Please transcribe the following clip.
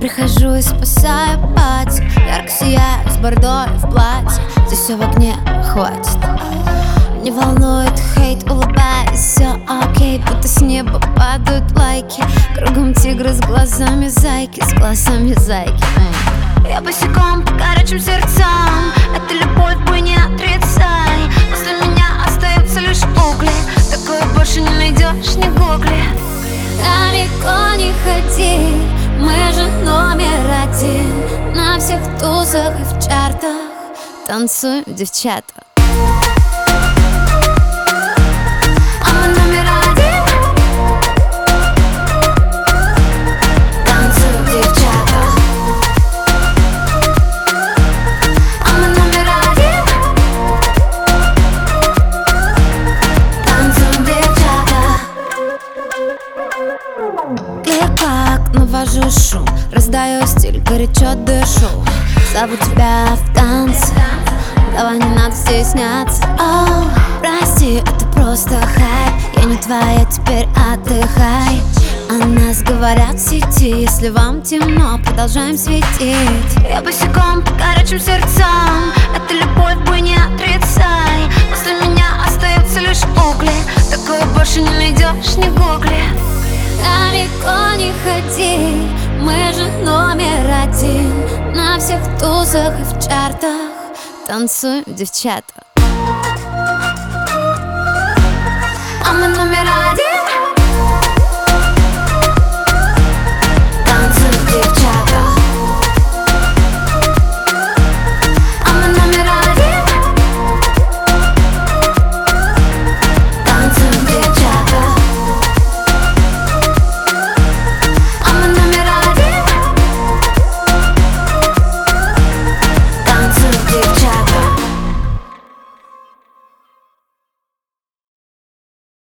прихожу и спасаю пати, ярко сияю с бордой в платье. Здесь все в огне, хватит. Не волнует хейт, улыбаясь, все окей, будто с неба падают лайки. Кругом тигры с глазами зайки, с глазами зайки. Я босиком по горячим сердцам, это любовь, бой, не отрицай. После меня остаются лишь угли, такое больше не найдешь, не гугли. Далеко не ходи, мы же номер один. На всех тусах и в чартах танцуем, девчата. А мы номер один. Танцуем, девчата. А мы номер один. Танцуем, девчата. Клик-клак, навожу шум, раздаю стиль, горячо дышу. Зову тебя в танце, давай не надо стесняться. О, прости, это просто хайп, я не твоя, теперь отдыхай. О нас говорят в сети, если вам темно, продолжаем светить. Я босиком по горячим сердцам, это любовь, бой, не отрицай. После меня остаются лишь угли, такое больше не найдешь, не гугли. Далеко не ходи, мы же номер один. На всех тусах и в чартах танцуем, девчата. А мы номер один.